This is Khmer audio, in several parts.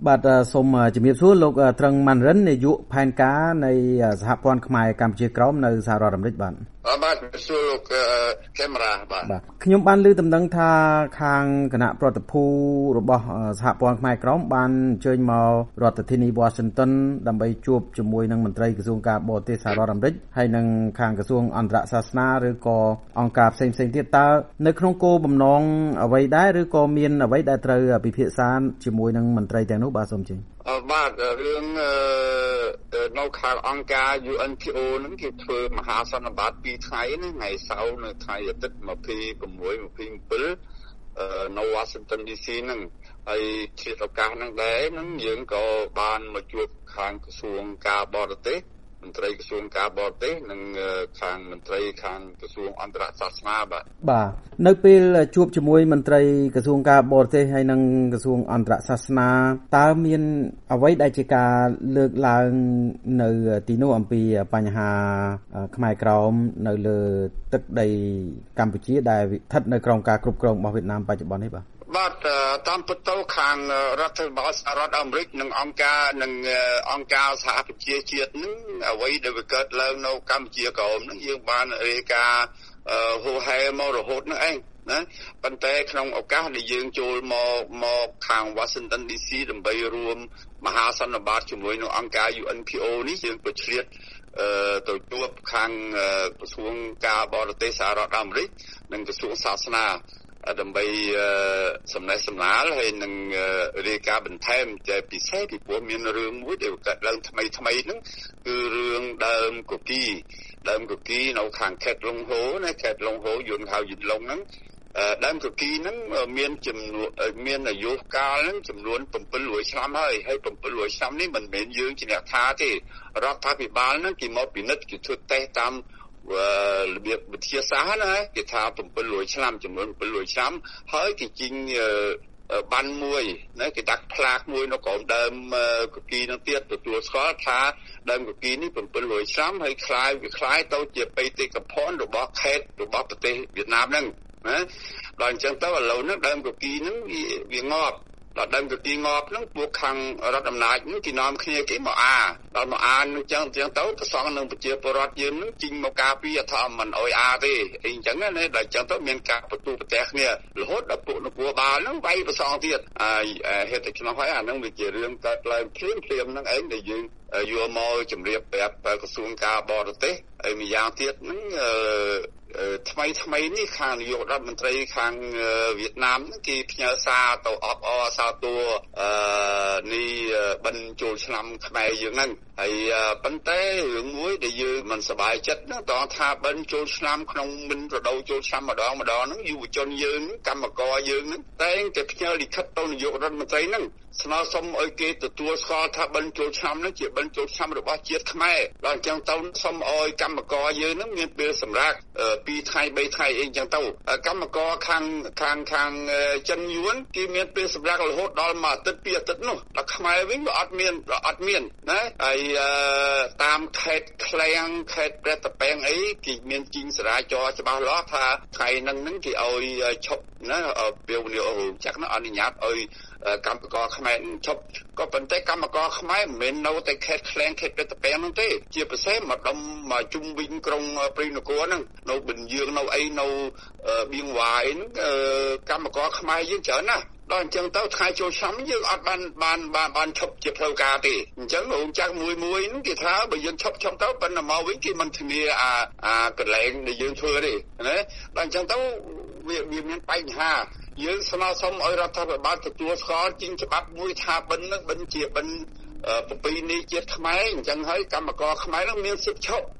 បាទសូមជំរាបសួរលោកត្រឹងម៉ាន់រិននាយកផែនការនៃសហព័ន្ធខ្មែរកម្ពុជាក្រោមនៅសហរដ្ឋអាមេរិកបាទបាទសួរលោកកាមេរ៉ាបាទខ្ញុំបានឮដំណឹងថាខាងគណៈប្រតិភូរបស់សហព័ន្ធខ្មែរក្រោមបានអញ្ជើញមករដ្ឋធានី Washington ដើម្បីជួបជាមួយនឹងមន្ត្រីក្រសួងការបរទេសសហរដ្ឋអាមេរិកហើយនិងខាងក្រសួងអន្តរសាសនាឬក៏អង្គការផ្សេងៗទៀតតើនៅក្នុងគោលបំណងអ្វីដែរឬក៏មានអ្វីដែលត្រូវពិភាក្សាជាមួយនឹងមន្ត្រីទាំងនោះបាទសូមជឿបាទរឿងនៅខាងអង្គការ UNPO ហ្នឹងគេធ្វើមហាសន្និបាត2ថ្ងៃណាថ្ងៃសៅរ៍នៅថ្ងៃអាទិត្យ26 27នៅ Washington DC ហ្នឹងហើយជាឱកាសហ្នឹងដែរហ្នឹងយើងក៏បានមកជួបខាងក្រសួងការបរទេសមន្ត្រីក្រសួងការបរទេសនិងខាងមន្ត្រីខាងក្រសួងអន្តរសាសនាបាទនៅពេលជួបជាមួយមន្ត្រីក្រសួងការបរទេសហើយនិងក្រសួងអន្តរសាសនាតើមានអ្វីដែលជាការលើកឡើងនៅទីនោះអំពីបញ្ហាខ្មែរក្រោមនៅលើទឹកដីកម្ពុជាដែលស្ថិតនៅក្រោមការគ្រប់គ្រងរបស់វៀតណាមបច្ចុប្បន្ននេះបាទតាមពិតទៅខាងរដ្ឋាភិបាលសហរដ្ឋអាមេរិកនិងអង្គការសហប្រជាជាតិនឹងអ្វីដែលវាកើតឡើងនៅកម្ពុជាក្រោមនឹងយើងបានរាយការណ៍ហូរហែមករហូតនឹងឯងណាប៉ុន្តែក្នុងឱកាសដែលយើងចូលមកខាង Washington DC ដើម្បីរួមមហាសន្និបាតជាមួយនឹងអង្គការ UNPO នេះយើងក៏ឆ្លៀតទៅជួបខាងក្រសួងការបរទេសសហរដ្ឋអាមេរិកនិងក្រសួងសាសនាដើម្បីសំណេះសំណាលហើយនឹងរាយការណ៍បន្ថែមតែពិសេសពីព្រោះមានរឿងមួយដែលកើតឡើងថ្មីហ្នឹងគឺរឿងដើមកុកីនៅខាងខេត្តលង្ហូណាខេត្តលង្ហូយន្តហៅយន្តឡុងហ្នឹងដើមកុកីហ្នឹងមានចំនួនមានអាយុកាលហ្នឹងចំនួន700ឆ្នាំហើយ700ឆ្នាំនេះមិនមែនយើងជាអ្នកថាទេរដ្ឋាភិបាលហ្នឹងគេមកពិនិត្យគេធ្វើតេស្តតាមរបៀបវិទ្យាសាស្ត្រណាគេថា700ឆ្នាំចំនួន700ឆ្នាំហើយគេជីងបានមួយណាគេដាក់ផ្លាកមួយនៅក្រោមដើមកុកីនោះទៀតទទួលស្គាល់ថាដើមកុកីនេះ700ឆ្នាំហើយคล้ายទៅជាបេតិកភណ្ឌរបស់ខេត្តរបស់ប្រទេសវៀតណាមហ្នឹងណាដល់អញ្ចឹងទៅឥឡូវហ្នឹងដើមកុកីហ្នឹងវាងាប់ដល់ដើមកុកីងាប់ហ្នឹងពួកខាងរដ្ឋអំណាចហ្នឹងគេនាំគ្នាគេមកដល់មកនឹងអញ្ចឹងទៅប្រសងនឹងប្រជាពលរដ្ឋយើងហ្នឹងជីងមកការពារថាមិនអោយទេអីអញ្ចឹងណាដល់អញ្ចឹងទៅមានការបន្ទូប្រទេសគ្នារហូតដល់ពួកនគរបាលហ្នឹងវាយប្រសងទៀតហេតុតែខ្ញុំហើយអាហ្នឹងវាជារឿងកើតឡើងភ្លាមហ្នឹងឯងដែលយើងយកមកជម្រាបប្រាប់ក្រសួងការបរទេសហើយម្យ៉ាងទៀតហ្នឹងថ្មីនេះខាងនាយករដ្ឋមន្ត្រីខាងវៀតណាមគេផ្ញើសារទៅអបអរសាទរនេះបិណ្ឌចូលឆ្នាំខ្មែរយើងហ្នឹងហើយប៉ុន្តែរឿងមួយដែលយើងមិនសប្បាយចិត្តណាតើថាបិណ្ឌចូលឆ្នាំក្នុងមិនរដូវចូលឆ្នាំម្ដងហ្នឹងយុវជនយើងកម្មករយើងហ្នឹងតែងតែផ្ញើលិខិតទៅនាយករដ្ឋមន្ត្រីហ្នឹងស្នើសុំឲ្យគេទទួលស្គាល់ថាបិណ្ឌចូលឆ្នាំហ្នឹងជាបិណ្ឌចូលឆ្នាំរបស់ជាតិខ្មែរដល់អញ្ចឹងទៅសុំឲ្យកម្មករយើងហ្នឹងមានពេលសម្រាប់2ថ្ងៃ3ថ្ងៃអីអញ្ចឹងទៅកម្មករខាងចិនយួនគេមានពេលសម្រាប់រហូតដល់មួយអាទិត្យ2អាទិត្យនោះដល់ខ្មែរវិញវាអត់មានណាហើយតាមខេត្តឃ្លាំងខេត្តព្រះតពាំងអីគេមានជីងសារាចរច្បាស់លាស់ថាថ្ងៃហ្នឹងគេឲ្យឈប់ណាពេលវេលារោងចក្រនោះអនុញ្ញាតឲ្យកម្មករខ្មែរឈប់ក៏ប៉ុន្តែកម្មករខ្មែរមិនមែននៅតែខេត្តឃ្លាំងខេត្តព្រះតពាំងនោះទេជាពិសេសមកដុំមកជុំវិញក្រុងព្រៃនគរហ្នឹងនៅបិណ្ឌយើងនៅអីនៅបៀងវាយហ្នឹងកម្មករខ្មែរយើងច្រើនណាស់ដល់អញ្ចឹងទៅថ្ងៃចូលឆ្នាំយើងអត់បានឈប់ជាផ្លូវការទេអញ្ចឹងរោងចក្រមួយហ្នឹងគេថាបើយើងឈប់ទៅប៉ុន្តែមកវិញគេមិនធានាកន្លែងដែលយើងធ្វើទេណាដល់អញ្ចឹងទៅវាមានបញ្ហាយើងស្នើសុំឲ្យរដ្ឋាភិបាលទទួលស្គាល់ជាច្បាប់មួយថាបិណ្ឌនឹងបិណ្ឌជាបិណ្ឌប្រពៃណីជាតិខ្មែរអញ្ចឹងហើយកម្មករខ្មែរនឹងមានសិទ្ធិឈប់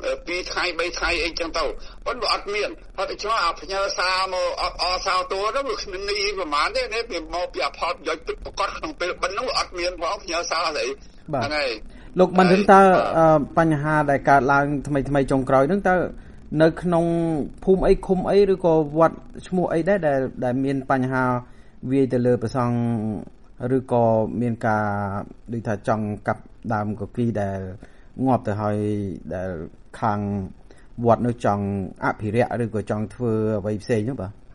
2ថ្ងៃ3ថ្ងៃអីចឹងទៅប៉ុន្តែអត់មានហើយតែឆ្លោះផ្ញើសារមកអសាទរទៅវាគ្មានន័យប្រហែលទេនេះវាមកពីអផលប្រយោជន៍ពិតប្រាកដក្នុងពេលបិណ្ឌនោះអត់មានផងផ្ញើសារស្អីហ្នឹងហើយលោកមិនដឹងតើបញ្ហាដែលកើតឡើងថ្មីចុងក្រោយហ្នឹងតើនៅក្នុងភូមិអីឃុំអីឬក៏វត្តឈ្មោះអីដែរដែលមានបញ្ហាវាយទៅលើប្រសង់ឬក៏មានការដូចថាចង់កាប់ដើមកុកីដែលងាប់ទៅហើយដែលខាងវត្តនៅចង់អភិរក្សឬក៏ចង់ធ្វើអ្វីផ្សេងនោះបាទ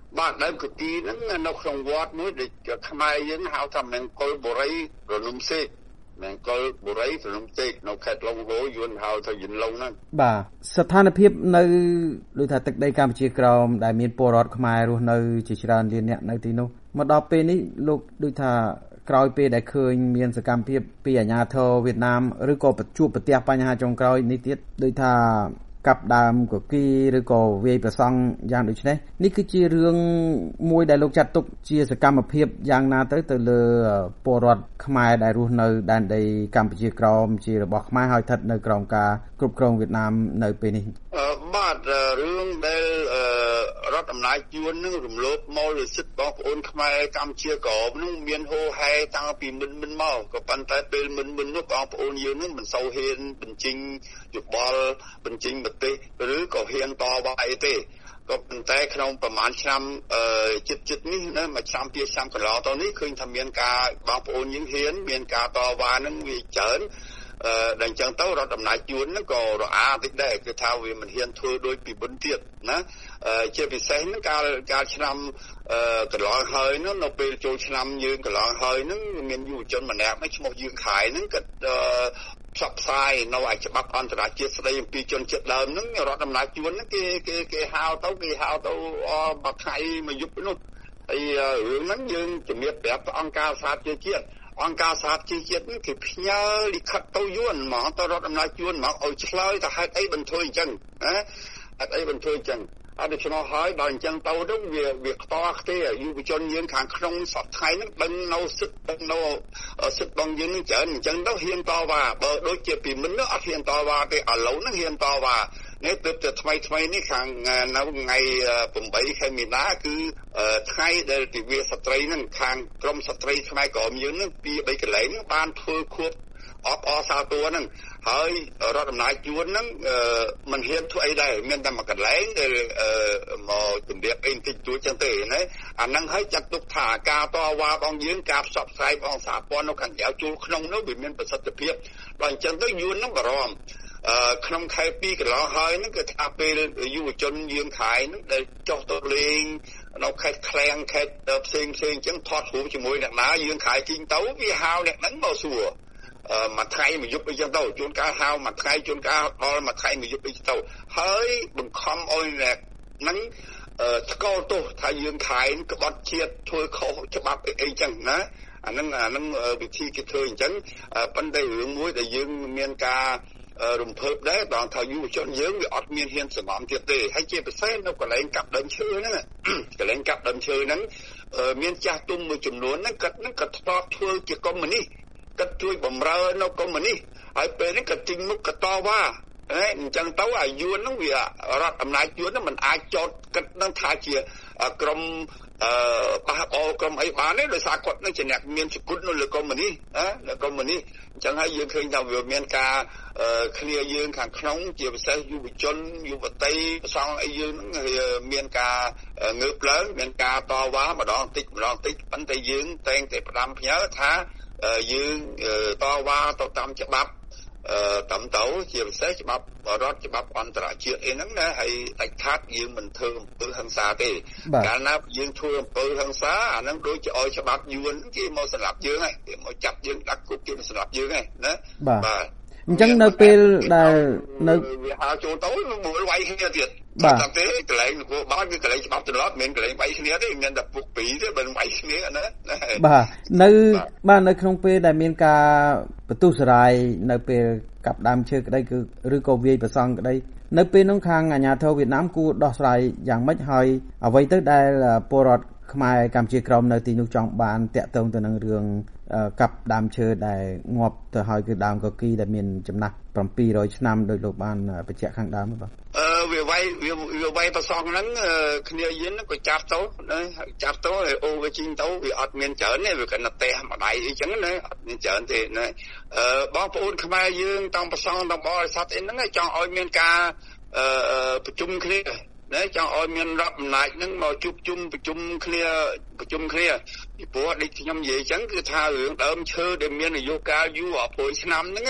បាទដើមកគីហ្នឹងនៅក្នុងវត្តមួយដែលខ្មែរយើងហៅថាមង្គលបុរីរលំសេកមង្គលបុរីរលំសេកនៅខេត្តឡុងវោយួនហៅថាយិនឡុងហ្នឹងបាទស្ថានភាពនៅដូចថាទឹកដីកម្ពុជាក្រោមដែលមានពលរដ្ឋខ្មែររស់នៅជាច្រើនលានអ្នកនៅទីនោះមកដល់ពេលនេះលោកដូចថាក្រោយពេលដែលឃើញមានសកម្មភាពពីអាជ្ញាធរវៀតណាមឬក៏ជួបប្រទះបញ្ហាចុងក្រោយនេះទៀតដូចថាកាប់ដើមកគីឬក៏វាយប្រសង់យ៉ាងដូចនេះនេះគឺជារឿងមួយដែលលោកចាត់ទុកជាសកម្មភាពយ៉ាងណាទៅលើពលរដ្ឋខ្មែរដែលរស់នៅដែនដីកម្ពុជាក្រោមជារបស់ខ្មែរហើយស្ថិតនៅក្រោមការគ្រប់គ្រងវៀតណាមនៅពេលនេះបាទរឿងដែលរដ្ឋអំណាចយួននឹងរំលោភមកលើសិទ្ធិបងប្អូនខ្មែរកម្ពុជាក្រោមនឹងមានហូរហែតាំងពីមុនមកក៏ប៉ុន្តែពេលមុននោះបងប្អូនយើងនឹងមិនសូវហ៊ានបញ្ចេញយោបល់បញ្ចេញមតិឬក៏ហ៊ានតវ៉ាអីទេក៏ប៉ុន្តែក្នុងប្រហែលឆ្នាំចិត្តនេះណាមួយឆ្នាំពីឆ្នាំកន្លងទៅនេះឃើញថាមានការបងប្អូនយើងហ៊ានមានការតវ៉ានឹងវាច្រើនដែលអញ្ចឹងទៅរដ្ឋអំណាចយួនហ្នឹងក៏រអាតិចដែរគឺថាវាមិនហ៊ានធ្វើដូចពីមុនទៀតណាជាពិសេសហ្នឹងកាលឆ្នាំកន្លងហើយនោះនៅពេលចូលឆ្នាំយើងកន្លងហើយហ្នឹងមានយុវជនម្នាក់ឈ្មោះយើងខៃហ្នឹងគាត់ផ្សព្វផ្សាយនៅឯច្បាប់អន្តរជាតិស្តីអំពីជនជាតិដើមហ្នឹងរដ្ឋអំណាចយួនហ្នឹងគេហៅទៅមួយថ្ងៃមួយយប់នោះហើយរឿងហ្នឹងយើងជំរាបប្រាប់អង្គការសហប្រជាជាតិអង្គការសហជីវជាតិនេះគេផ្ញើលិខិតទៅយួនមកទៅរដ្ឋអំណាចយួនមកឲ្យឆ្លើយថាហេតុអីបន្ធ្វើអញ្ចឹងណាហេតុអីបន្ធ្វើអញ្ចឹងអត់ដូច្នោះហើយដល់អញ្ចឹងទៅនោះវាខ្ទាស់ខ្ទេយុវជនយើងខាងក្នុងសប្តាហ៍ហ្នឹងដឹងនៅសិទ្ធិបងយើងនឹងច្រើនអញ្ចឹងទៅហ៊ានតវ៉ាបើដូចជាពីមុននោះអត់ហ៊ានតវ៉ាទេឥឡូវហ្នឹងហ៊ានតវ៉ានេះទើបតែថ្មីនេះខាងនៅថ្ងៃ8ខែមីនាគឺថ្ងៃដែលទិវាស្ត្រីហ្នឹងខាងក្រមស្ត្រីខ្មែរក្រមយើងហ្នឹងពី3កន្លែងបានធ្វើខួបអបអរសាទរហ្នឹងហើយរដ្ឋអំណាចយួនហ្នឹងមិនហ៊ានធ្វើអីដែរមានតែមួយកន្លែងដែលមកជំរាបអីតិចតួចចឹងទេណាអាហ្នឹងហើយចាត់ទុកថាការតវ៉ារបស់យើងការផ្សព្វផ្សាយរបស់សហព័ន្ធនៅខាងក្រៅចូលក្នុងនោះវាមានប្រសិទ្ធភាពដល់អញ្ចឹងទៅយួនហ្នឹងបារម្ភក្នុងខែ2កន្លងហើយហ្នឹងគឺថាពេលយុវជនយើងខៃហ្នឹងដែលចុះទៅលេងនៅខេត្តឃ្លាំងខេត្តផ្សេងអញ្ចឹងថតរូបជាមួយអ្នកណាយើងខៃជីងទៅវាហៅអ្នកហ្នឹងមកសួរមួយថ្ងៃមួយយប់អីចឹងទៅជួនកាលហៅមួយថ្ងៃជួនកាលដល់មួយថ្ងៃមួយយប់អីចឹងទៅហើយបង្ខំឲ្យអ្នកហ្នឹងស្គាល់ទោសថាយើងខៃក្បត់ជាតិធ្វើខុសច្បាប់អីចឹងណាអាហ្នឹងវិធីគេធ្វើអញ្ចឹងប៉ុន្តែរឿងមួយដែលយើងមានការរំភើបដែរដល់ថាយុវជនយើងវាអត់មានហ៊ានសំងទៀតទេហើយជាពិសេសនៅកន្លែងកាប់ដើមឈើហ្នឹងកន្លែងកាប់ដើមឈើហ្នឹងមានចាស់ទុំមួយចំនួនហ្នឹងគាត់ធ្លាប់ធ្វើជាកុម្មុយនីសគាត់ជួយបំរើនៅកុម្មុយនីសហើយពេលនេះគាត់ចេញមុខគាត់តវ៉ាអញ្ចឹងទៅអាយួនហ្នឹងវារដ្ឋអំណាចយួនហ្នឹងមិនអាចចោទគាត់នឹងថាជាក្រុមបះបោក្រុមអីបានទេដោយសារគាត់នឹងជាអ្នកមានសគុណនៅលើកុម្មុយនីសលើកុម្មុយនីសអញ្ចឹងហើយយើងឃើញថាវាមានការគ្នាយើងខាងក្នុងជាពិសេសយុវជនយុវតីប្រសង់អីយើងហ្នឹងមានការងើបឡើងមានការតវ៉ាម្ដងតិចប៉ុន្តែយើងតែងតែផ្ដាំផ្ញើថាយើងតវ៉ាទៅតាមច្បាប់តាមទៅជាពិសេសច្បាប់រដ្ឋច្បាប់អន្តរជាតិអីហ្នឹងណាហើយដាច់ខាតយើងមិនធ្វើអំពើហិង្សាទេកាលណាយើងធ្វើអំពើហិង្សាអាហ្នឹងដូចជាឲ្យច្បាប់យួនគេមកសម្លាប់យើងហើយគេមកចាប់យើងដាក់គុកគេមកសម្លាប់យើងហើយណាបាទអញ្ចឹងនៅពេលដែលនៅវាហៅចូលទៅមួយវាយគ្នាទៀតបាទទេកន្លែងនគរបាលគឺកន្លែងច្បាប់ទន្លត់មិនកន្លែងវាយគ្នាទេមានតែពុកពីរទេបើវាយគ្នាណាបាទនៅក្នុងពេលដែលមានការបន្ទុះសារាយនៅពេលកាប់ដើមឈើក្តីគឺឬក៏វាយប្រសង់ក្តីនៅពេលនោះខាងអាជ្ញាធរវៀតណាមគួរដោះស្រាយយ៉ាងម៉េចហើយអ្វីទៅដែលពលរដ្ឋខ្មែរកម្ពុជាក្រោមនៅទីនោះចង់បានតាក់ទងទៅនឹងរឿងកាប់ដើមឈើដែលងាប់ទៅហើយគឺដើមកគីដែលមានចំណាស់700ឆ្នាំដោយលោកបានបញ្ជាក់ខាងដើមបាទវាវាយប្រសងហ្នឹងគ្នាយើងក៏ចាប់ទៅអូវាជីងទៅវាអត់មានច្រើនទេវាកណ្ដាទេម្ដាយអីចឹងណាអត់មានច្រើនទេណាបងប្អូនខ្មែរយើងតាំងប្រសងតាំងបរិស័ទអីហ្នឹងចង់ឲ្យមានការប្រជុំគ្នាណាចង់ឲ្យមានរដ្ឋអំណាចហ្នឹងមកជួបជុំប្រជុំគ្នាពីព្រោះដូចខ្ញុំនិយាយអញ្ចឹងគឺថារឿងដើមឈើដែលមានអាយុកាលយូររាប់រយឆ្នាំហ្នឹង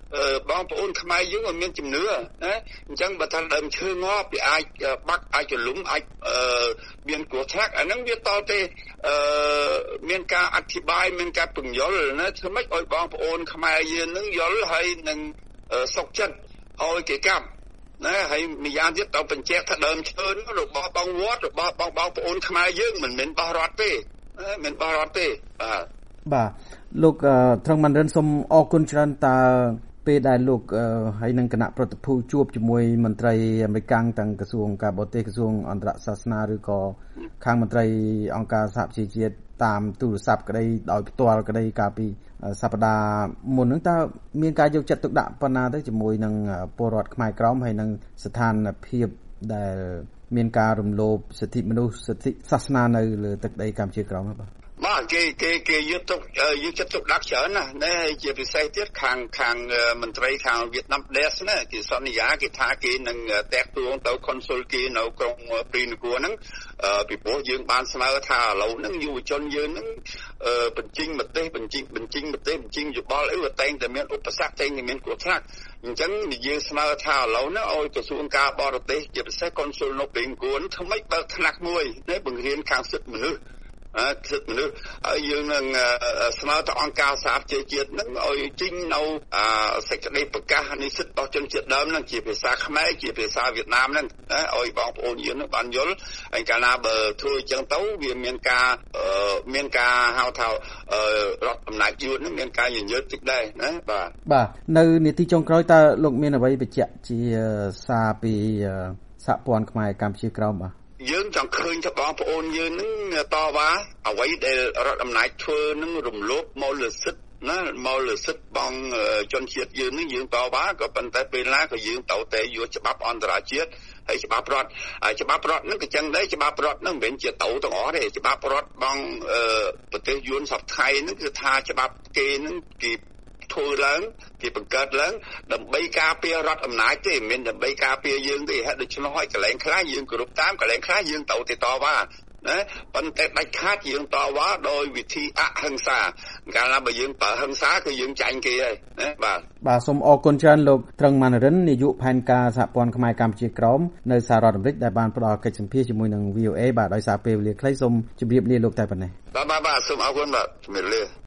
បងប្អូនខ្មែរយើងឲ្យមានជំនឿណាអញ្ចឹងបើថាដើមឈើងាប់វាអាចបាក់អាចរលំអាចមានគ្រោះថ្នាក់អាហ្នឹងវាតទៅមានការអធិប្បាយមានការពន្យល់ណាធ្វើម៉េចឲ្យបងប្អូនខ្មែរយើងនឹងយល់ហើយនឹងសុខចិត្តឲ្យគេកាប់ណាហើយម្យ៉ាងទៀតទៅបញ្ជាក់ថាដើមឈើរបស់បងវត្តរបស់បងប្អូនខ្មែរយើងមិនមែនបោះរដ្ឋទេមិនបោះរដ្ឋទេបាទលោកត្រង់មិនរិនសូមអរគុណច្រើនតើពេលដែលលោកហើយនឹងគណៈប្រតិភូជួបជាមួយមន្ត្រីអាមេរិកទាំងក្រសួងការបរទេសក្រសួងអន្តរសាសនាឬក៏ខាងមន្ត្រីអង្គការសហប្រជាជាតិតាមទូរស័ព្ទក្តីដោយផ្ទាល់ក្តីកាលពីសប្តាហ៍មុនហ្នឹងតើមានការយកចិត្តទុកដាក់ប៉ុណ្ណាទៅជាមួយនឹងពលរដ្ឋខ្មែរក្រមហើយនឹងស្ថានភាពដែលមានការរំលោភសិទ្ធិមនុស្សសិទ្ធិសាសនានៅលើទឹកដីកម្ពុជាក្រមបាទបាទគេយកចិត្តទុកដាក់ច្រើនណាជាពិសេសទៀតខាងមន្ត្រីខាងវៀតណាមដែរណាគេសន្យាគេថាគេនឹងតាក់ទងទៅ consul គេនៅក្រុងព្រីនគរហ្នឹងពីព្រោះយើងបានស្នើថាឥឡូវហ្នឹងយុវជនយើងហ្នឹងបញ្ចេញមតិបញ្ចេញយោបល់អីវាតែងតែមានឧបសគ្គតែងតែមានគ្រោះថ្នាក់អញ្ចឹងយើងស្នើថាឥឡូវហ្នឹងឲ្យក្រសួងការបរទេសជាពិសេស consul នៅព្រីនគរធ្វើម៉េចបើកថ្នាក់មួយបង្រៀនខាងសិទ្ធិមនុស្សហើយយើងនឹងស្នើទៅអង្គការសហប្រជាជាតិនឹងឲ្យចេញនៅសេចក្តីប្រកាសនិស្សិតរបស់ជនជាតិដើមនឹងជាភាសាខ្មែរជាភាសាវៀតណាមនឹងឲ្យបងប្អូនយើងនឹងបានយល់ហើយកាលណាបើធ្វើអញ្ចឹងទៅវាមានការហៅថារដ្ឋអំណាចយួននឹងមានការញញើតតិចដែរណាបាទនៅនីតិចុងក្រោយតើលោកមានអ្វីបញ្ជាក់ជាសារពីសហព័ន្ធខ្មែរកម្ពុជាក្រោមបាទយើងចង់ឃើញថាបងប្អូនយើងនឹងតវ៉ាអ្វីដែលរដ្ឋអំណាចធ្វើនឹងរំលោភមូលសិទ្ធិណាមូលសិទ្ធិបងជនជាតិយើងនឹងយើងតវ៉ាក៏ប៉ុន្តែពេលណាក៏យើងត្រូវតែយកច្បាប់អន្តរជាតិហើយច្បាប់រដ្ឋនឹងក៏ចឹងដែរច្បាប់រដ្ឋនឹងមិនមែនជាទៅទាំងអស់ទេច្បាប់រដ្ឋបងប្រទេសយួនសពថ្ងៃនឹងគឺថាច្បាប់គេនឹងគេធ្វើឡើងគេបង្កើតឡើងដើម្បីការពាររដ្ឋអំណាចទេមិនមែនដើម្បីការពារយើងទេហើយដូច្នោះហើយកន្លែងខ្លះយើងគោរពតាមកន្លែងខ្លះយើងត្រូវតែតវ៉ាណាប៉ុន្តែដាច់ខាតយើងតវ៉ាដោយវិធីអហិង្សាកាលណាបើយើងប្រើហិង្សាគឺយើងចាញ់គេហើយណាបាទសូមអរគុណច្រើនលោកត្រឹងម៉ាន់រិននាយកផែនការសហព័ន្ធខ្មែរកម្ពុជាក្រមនៅសហរដ្ឋអាមេរិកដែលបានផ្ដល់កិច្ចសម្ភាសជាមួយនឹង VOA បាទដោយសារពេលវេលាខ្លីសូមជម្រាបលាលោកតែប៉ុណ្ណេះបាទសូមអរគុណបាទជម្រាបលា